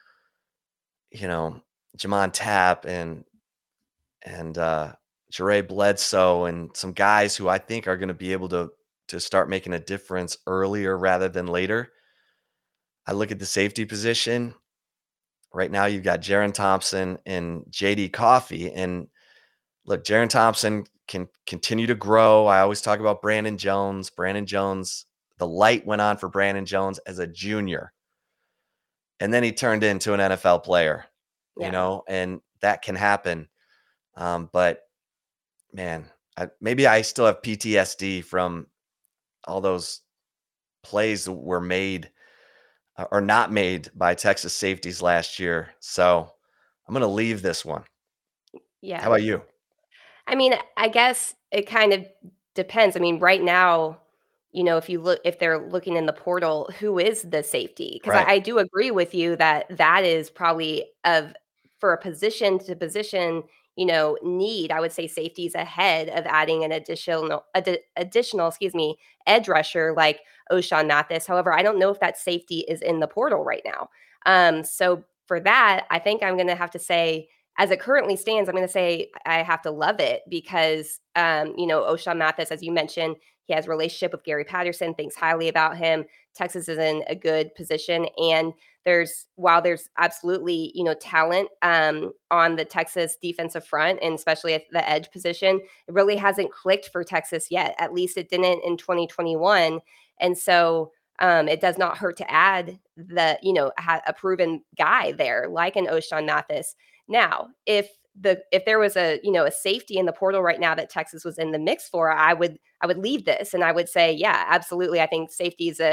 you know, Jamon Tapp and and uh, Jere Bledsoe and some guys who I think are going to be able to to start making a difference earlier rather than later. I look at the safety position right now. You've got Jaron Thompson and J D Coffey, and look, Jaron Thompson can continue to grow. I always talk about Brandon Jones. Brandon Jones, the light went on for Brandon Jones as a junior, and then he turned into an N F L player, yeah. you know, and that can happen. Um, but man, I, maybe I still have P T S D from all those plays that were made uh, or not made by Texas safeties last year. So I'm going to leave this one.
Yeah.
How about you?
I mean, I guess it kind of depends. I mean, right now, you know, if you look, if they're looking in the portal, who is the safety? Because
right.
I, I do agree with you that that is probably of for a position to position, you know, need. I would say safety is ahead of adding an additional, ad, additional, excuse me, edge rusher like Ochaun Mathis. However, I don't know if that safety is in the portal right now. Um, so for that, I think I'm going to have to say, as it currently stands, I'm going to say I have to love it because, um, you know, Ochaun Mathis, as you mentioned, he has a relationship with Gary Patterson, thinks highly about him. Texas is in a good position. And there's, while there's absolutely, you know, talent um, on the Texas defensive front, and especially at the edge position, it really hasn't clicked for Texas yet. At least it didn't in twenty twenty-one. And so um, it does not hurt to add the, you know, a proven guy there like an Ochaun Mathis. Now, if the if there was a, you know, a safety in the portal right now that Texas was in the mix for, I would I would leave this and I would say, yeah, absolutely. I think safety is a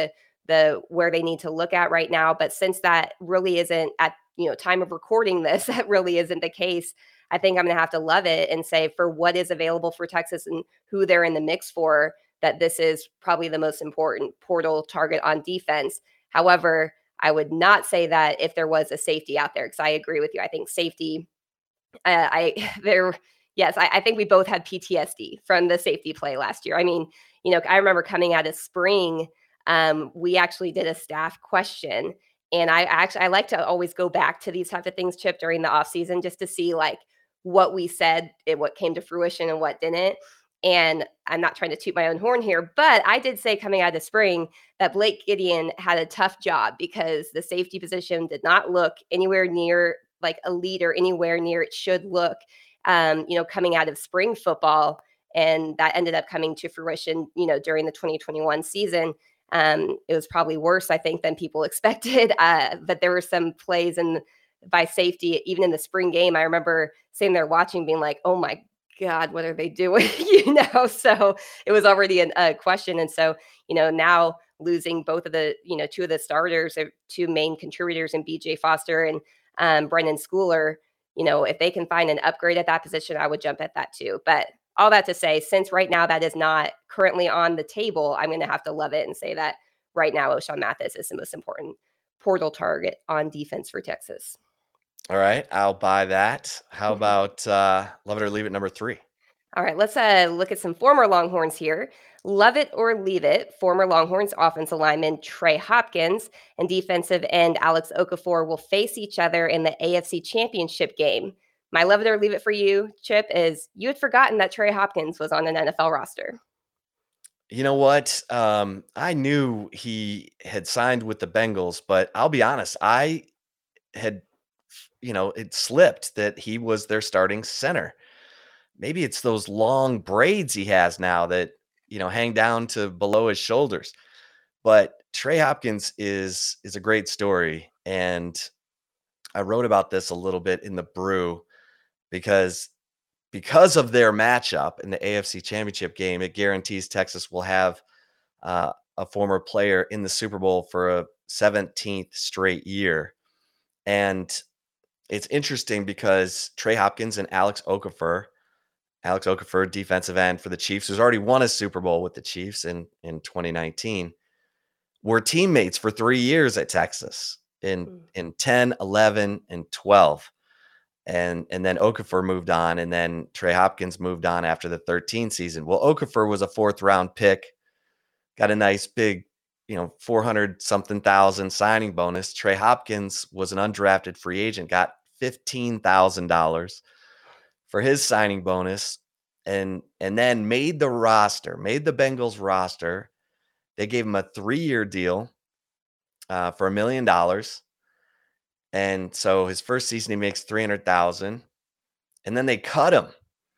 the where they need to look at right now. But since that really isn't at you know time of recording this, that really isn't the case. I think I'm going to have to love it and say for what is available for Texas and who they're in the mix for, that this is probably the most important portal target on defense. However, I would not say that if there was a safety out there, because I agree with you. I think safety, uh, I there, yes, I, I think we both had P T S D from the safety play last year. I mean, you know, I remember coming out of spring, um, we actually did a staff question, and I actually I like to always go back to these type of things, Chip, during the off season, just to see like what we said, and what came to fruition and what didn't. And I'm not trying to toot my own horn here, but I did say coming out of spring that Blake Gideon had a tough job because the safety position did not look anywhere near like elite or anywhere near it should look, um, you know, coming out of spring football. And that ended up coming to fruition, you know, during the twenty twenty-one season. Um, it was probably worse, I think, than people expected. Uh, but there were some plays in by safety, even in the spring game. I remember sitting there watching, being like, oh my God, what are they doing? you know, so it was already an, a question. And so, you know, now losing both of the, you know, two of the starters, or two main contributors in B J Foster and um, Brendan Schooler, you know, if they can find an upgrade at that position, I would jump at that too. But all that to say, since right now that is not currently on the table, I'm going to have to love it and say that right now, O'Shawn Mathis is the most important portal target on defense for Texas.
All right, I'll buy that. How about uh, love it or leave it number three?
All right, let's uh, look at some former Longhorns here. Love it or leave it, former Longhorns offensive lineman Trey Hopkins and defensive end Alex Okafor will face each other in the A F C Championship game. My love it or leave it for you, Chip, is you had forgotten that Trey Hopkins was on an N F L roster.
You know what? Um, I knew he had signed with the Bengals, but I'll be honest, I had you know, it slipped that he was their starting center. Maybe it's those long braids he has now that, you know, hang down to below his shoulders. But Trey Hopkins is is a great story. And I wrote about this a little bit in the Brew because because of their matchup in the A F C Championship game, it guarantees Texas will have uh, a former player in the Super Bowl for a seventeenth straight year. And it's interesting because Trey Hopkins and Alex Okafor, Alex Okafor, defensive end for the Chiefs, who's already won a Super Bowl with the Chiefs in, in twenty nineteen, were teammates for three years at Texas in, in ten, eleven, and twelve. And, and then Okafor moved on, and then Trey Hopkins moved on after the thirteen season. Well, Okafor was a fourth round pick, got a nice big, you know, four hundred something thousand signing bonus. Trey Hopkins was an undrafted free agent, got fifteen thousand dollars for his signing bonus, and, and then made the roster, made the Bengals roster. They gave him a three-year deal uh, for a million dollars. And so his first season, he makes three hundred thousand dollars. And then they cut him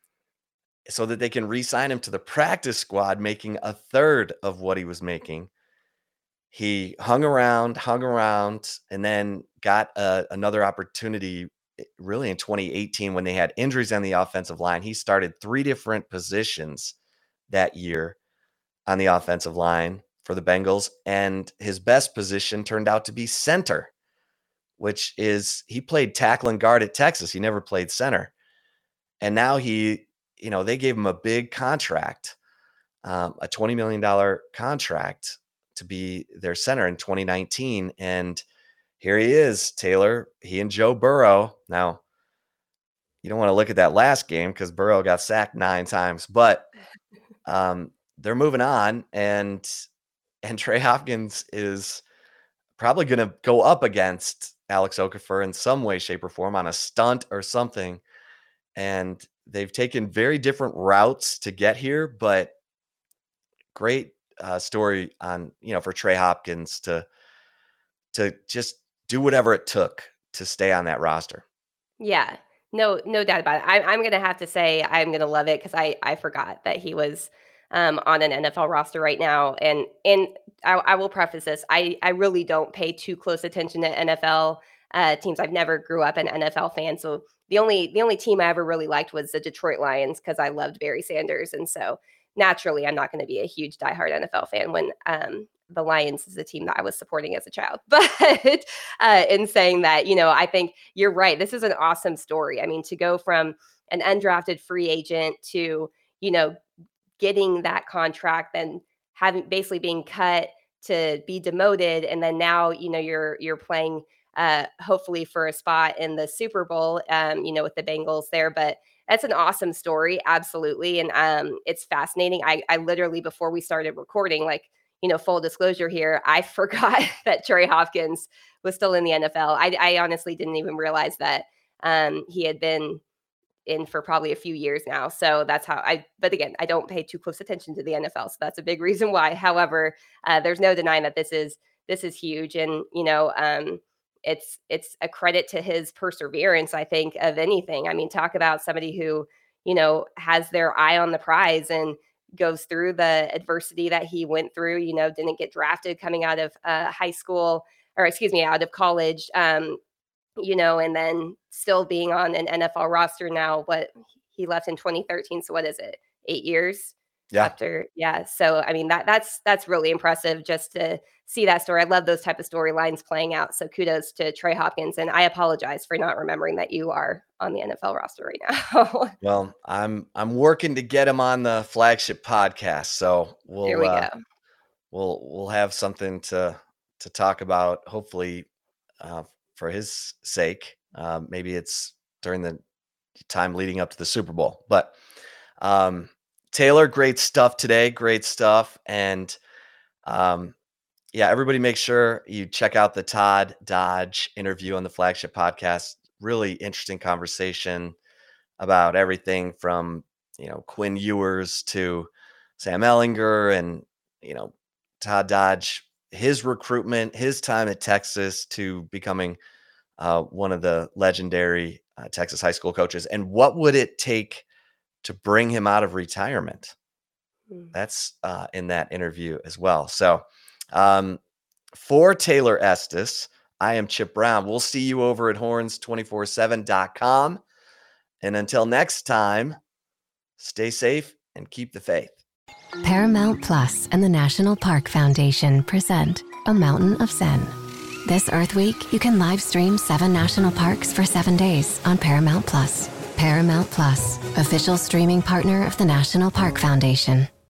so that they can re-sign him to the practice squad, making a third of what he was making. He hung around, hung around, and then got a, another opportunity really in twenty eighteen when they had injuries on the offensive line. He started three different positions that year on the offensive line for the Bengals, and his best position turned out to be center, which is he played tackle and guard at Texas. He never played center. And now he, you know, they gave him a big contract, um, a twenty million dollars contract to be their center in twenty nineteen. And here he is, Taylor, he and Joe Burrow. Now, you don't want to look at that last game because Burrow got sacked nine times, but um, they're moving on. And, and Trey Hopkins is probably going to go up against Alex Okafor in some way, shape, or form on a stunt or something. And they've taken very different routes to get here, but great uh, story on, you know, for Trey Hopkins to, to just do whatever it took to stay on that roster.
Yeah, no, no doubt about it. I, I'm going to have to say I'm going to love it because I, I forgot that he was um, on an N F L roster right now. And and I, I will preface this. I, I really don't pay too close attention to N F L uh, teams. I've never grew up an N F L fan. So the only the only team I ever really liked was the Detroit Lions because I loved Barry Sanders. And so naturally, I'm not going to be a huge diehard N F L fan when um, the Lions is a team that I was supporting as a child. But uh, in saying that, you know, I think you're right. This is an awesome story. I mean, to go from an undrafted free agent to, you know, getting that contract, then having basically being cut to be demoted, and then now, you know, you're you're playing uh, hopefully for a spot in the Super Bowl, um, you know, with the Bengals there. But that's an awesome story, absolutely, and um, it's fascinating. I, I literally before we started recording, like, you know, full disclosure here, I forgot that Trey Hopkins was still in the N F L. I, I honestly didn't even realize that um, he had been in for probably a few years now. So that's how I, but again, I don't pay too close attention to the N F L. So that's a big reason why. However, uh, there's no denying that this is, this is huge. And, you know, um, it's, it's a credit to his perseverance, I think, of anything. I mean, talk about somebody who, you know, has their eye on the prize and goes through the adversity that he went through, you know, didn't get drafted coming out of uh, high school or excuse me, out of college. Um, you know, and then still being on an N F L roster now, what he left in twenty thirteen. So what is it? Eight years
yeah.
after. Yeah. So, I mean, that that's, that's really impressive just to see that story. I love those type of storylines playing out. So kudos to Trey Hopkins. And I apologize for not remembering that you are on the N F L roster right now.
Well, I'm, I'm working to get him on the flagship podcast. So we'll,
Here we
uh,
go.
we'll, we'll have something to, to talk about, hopefully, uh, for his sake. Um, maybe it's during the time leading up to the Super Bowl, but um, Taylor, great stuff today. Great stuff. And um, yeah, everybody make sure you check out the Todd Dodge interview on the flagship podcast. Really interesting conversation about everything from, you know, Quinn Ewers to Sam Ehlinger and, you know, Todd Dodge, his recruitment, his time at Texas to becoming uh, one of the legendary uh, Texas high school coaches. And what would it take to bring him out of retirement? Mm. That's uh, in that interview as well. So um, for Taylor Estes, I am Chip Brown. We'll see you over at horns two four seven dot com. And until next time, stay safe and keep the faith.
Paramount Plus and the National Park Foundation present A Mountain of Zen. This Earth Week, you can live stream seven national parks for seven days on Paramount Plus. Paramount Plus, official streaming partner of the National Park Foundation.